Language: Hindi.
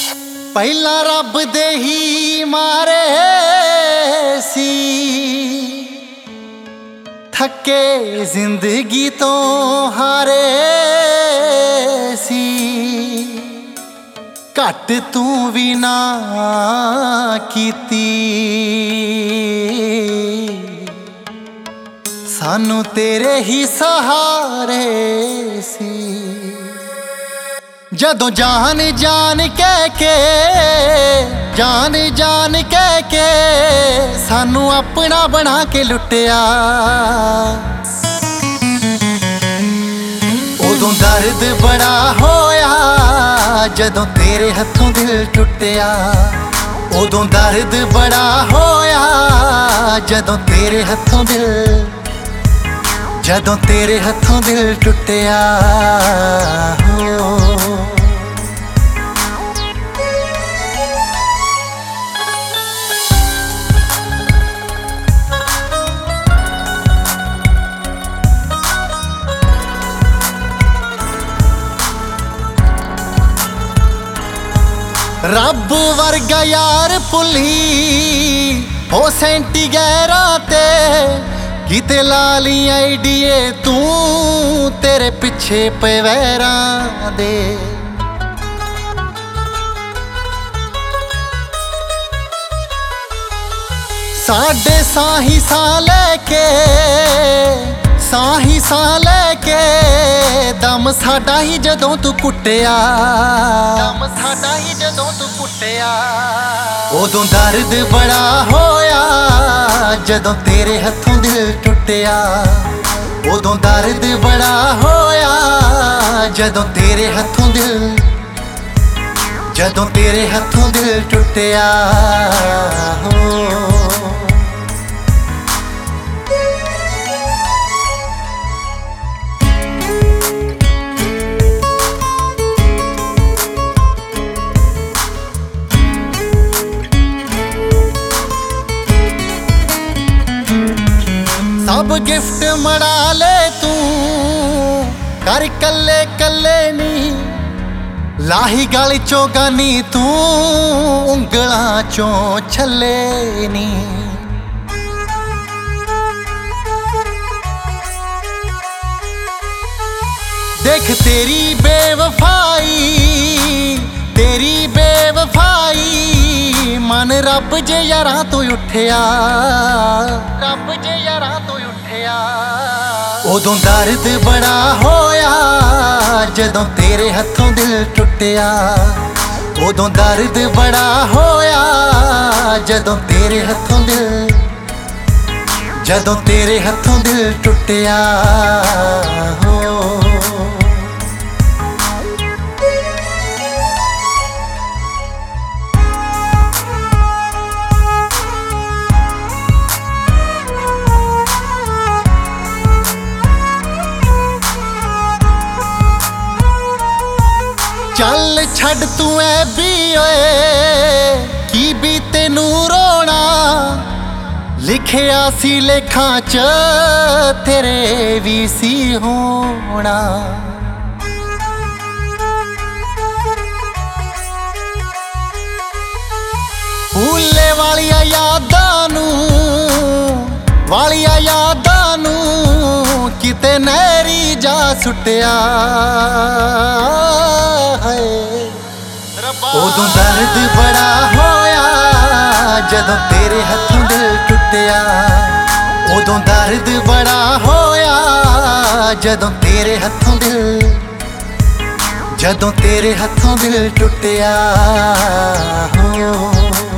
पहला रब दे ही मारे सी, थके जिंदगी तो हारे सी। घट तू भी ना कीती, सानू तेरे ही सहारे सी। जदों जान जान कह के, जान जान कह के सानू अपना बना के लुटिया, उदों दर्द बड़ा होया जदों तेरे हथों दिल टुटिया। उदों दर्द बड़ा होया जदों तेरे हथों दिल, जदों तेरे हथों दिल टुटिया हो। रब वर्गा यार भुली हो सेंटी गैरा ते, किते लाली आईडीए तू तेरे पिछे पे वैरा दे। साडे साही सा लेके, साही सा लेके दम साडा ही जदों तू कुटिया, दम साडा ही जदों तू कुटिया। उदों दर्द बड़ा होया जदों तेरे हथों दिल टुटिया। उदों दर्द बड़ा होया जदों तेरे हथों दिल, जदों तेरे हथों दिल टुटिया हो। सब गिफ्ट मना ले तू कर कल्ले कल्ले नी, लाही गल चो गानी तू उंगलां चों छले नी। देख तेरी बेवफाई, तेरी बेवफाई मन रब जे यारां तो उठिया, रब जे यारां तो उठिया। उदों दर्द बड़ा होया जदों तेरे हथों दिल टुटिया। उदों दर्द बड़ा होया जदों तेरे हथों दिल, जदों तेरे हथों दिल टुटिया हो। चल छड़ तू ऐ भी ओए की भी तेनू रोना, लिखिया सी लेखां च तेरे भी सी होना। भूले वालिया यादां नू, वालिया यादां नू किते नहरी जा सुटिया। उदों दर्द बड़ा होया जदों तेरे हथों दिल टुटिया। उदों दर्द बड़ा होया जदों तेरे हथों दिल, जदों तेरे हथों दिल टुटिया हो।